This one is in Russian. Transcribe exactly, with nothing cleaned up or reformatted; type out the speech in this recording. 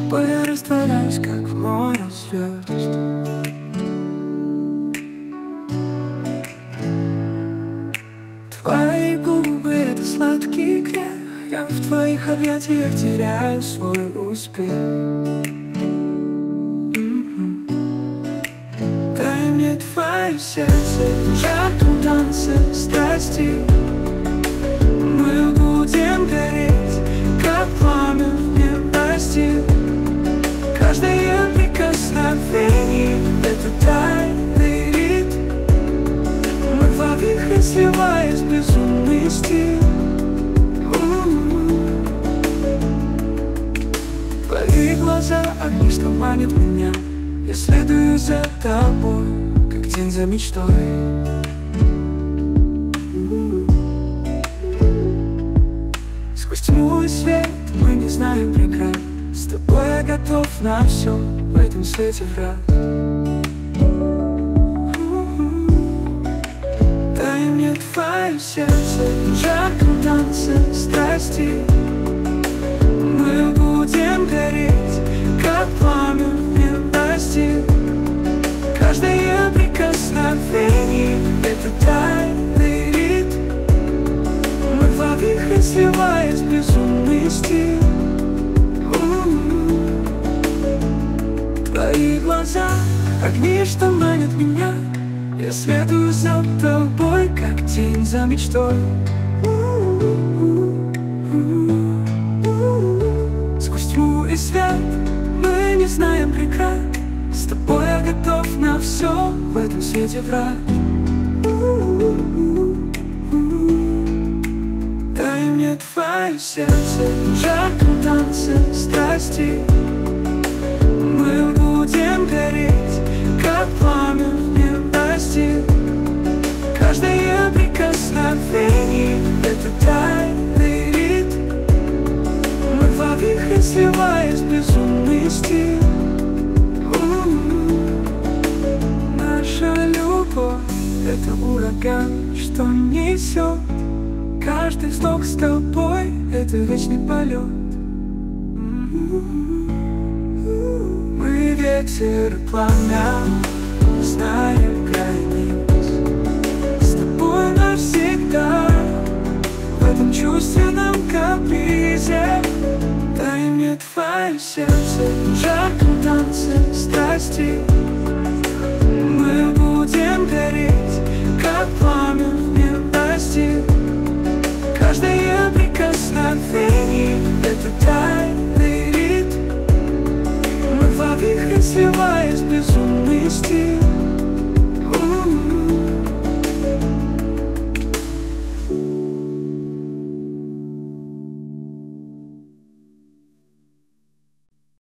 тобой я растворяюсь, как в море звезд. Твои губы — это сладкий грех, я в твоих объятиях теряю свой успех. М-м. Дай мне твое сердце, в жарком танце страсти. Мы будем гореть, как пламя в небесах. Каждое прикосновение — это тайный ритм. Мы в вихре, сливаясь в безумный стиль. Твои глаза — огни, что манят меня. Я следую за тобой, как тень за мечтой. Сквозь тьму и свет мы не знаем преград. С тобой я готов на все в этом свете врат. Дай мне твое сердце, в жарком танце страсти. Мы будем гореть, как пламя в небесах. Каждое прикосновение — это тайный ритм. Мы в вихре, сливаясь в безумный стиль. Твои глаза — огни, что манят меня. Я следую за тобой, как тень за мечтой. Сквозь тьму и свет мы не знаем преград. С тобой я готов на все в этом свете врат. Дай мне твое сердце, в жарком танце страсти. Мы будем гореть, как пламя в небесах. Каждое прикосновение — это тайный ритм. Мы в вихре, сливаясь в безумный стиль. Наша любовь — это ураган, что несет. Каждый вздох с тобой — это вечный полет. Мы ветер и пламя, зная границ. С тобой навсегда в этом чувственном капризе. Дай мне твое сердце, в жарком танце страсти. Мы будем гореть, как пламя в небесах. Каждое прикосновение — это тайный ритм. Мы в вихре, сливаясь в безумный стиль.